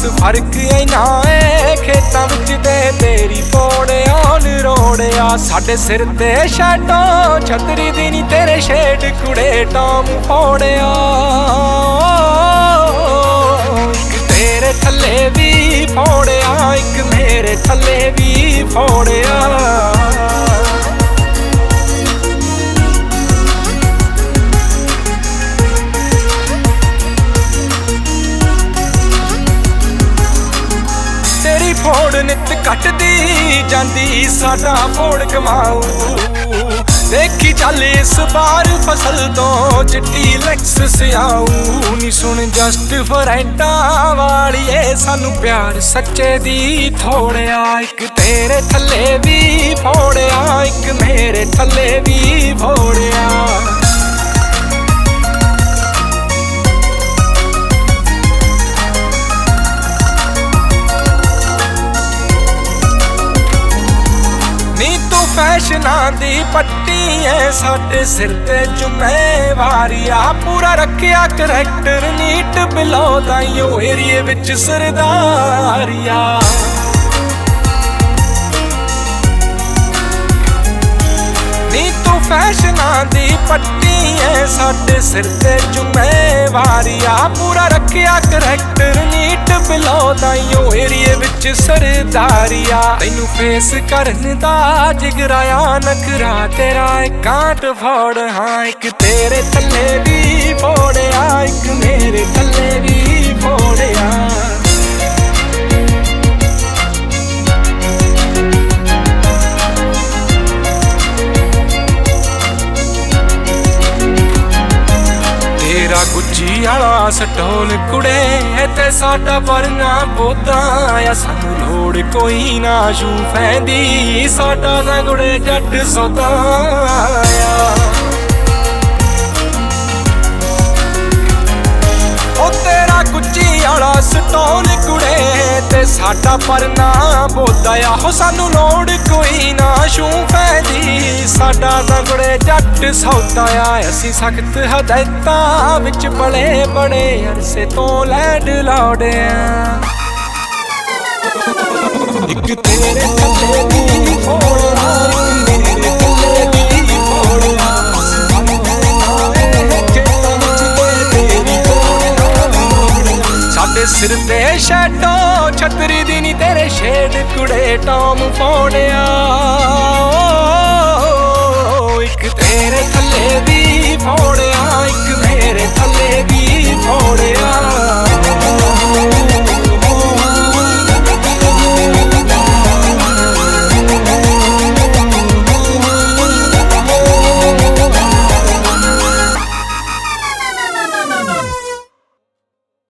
फर्क इना है खेतां विच ते तेरी पौड़ियां नरोड़िया साडे सिर ते शैडो छतरी दी नी तेरे शेड कुड़े टाम फोड़िया इक तेरे थल्ले भी फोड़िया इक मेरे थल्ले भी फोड़िया फोड़ नित कटदी जांदी साडा फोड़ कमाऊ देखी चल इस बार फसल तो चिट्टी लैक्स सियाऊ नी सुन जस्ट फरेंटा वालिए सानू प्यार सच्चे दी थोड़िया इक तेरे थल्ले भी फोड़िया इक मेरे थल्ले भी फोड़िया फैशनां दी पट्टी है साडे सिर ते जुम्मेवारिया पूरा रखिया करैक्टर नीट बिलो ताइयों एरिए विच सरदारिया नी तू फैशनां दी पट्टी है साडे सिर ते जुम्मेवारिया पूरा रखिया करैक्टर नीट बिलो ताइयों एरिए विच सरदारिया तैनू फेस करन दा जिगराया नखरा तेरा कांट फोड़ हाँ एक तेरे थल्ले भी फोड़िया एक मेरे थल्ले भी फोड़िया तेरा गुच्ची आला सटोल कुड़े ते साडा परना बोदा आ सानू लोड़ कोई ना शू फैंदी साडा ना गुड़े जट सौदा ओ तेरा गुच्ची आला सटोल कुड़े ते साडा परना बोदा आ हो सानू लोड़ कोई ना शू फैंदी साडा ना गुड़े जट सौदा आ असीं सख्त हदायतां विच पले बड़े अरसे तो लैंड लौड़े इक तेरे थल्ले दी फोड़िया मेरे थल्ले दी फोड़िया साडे सिर ते शैडो छतरी दी नी तेरे शेड कुड़े टॉम फोड़िया इक तेरे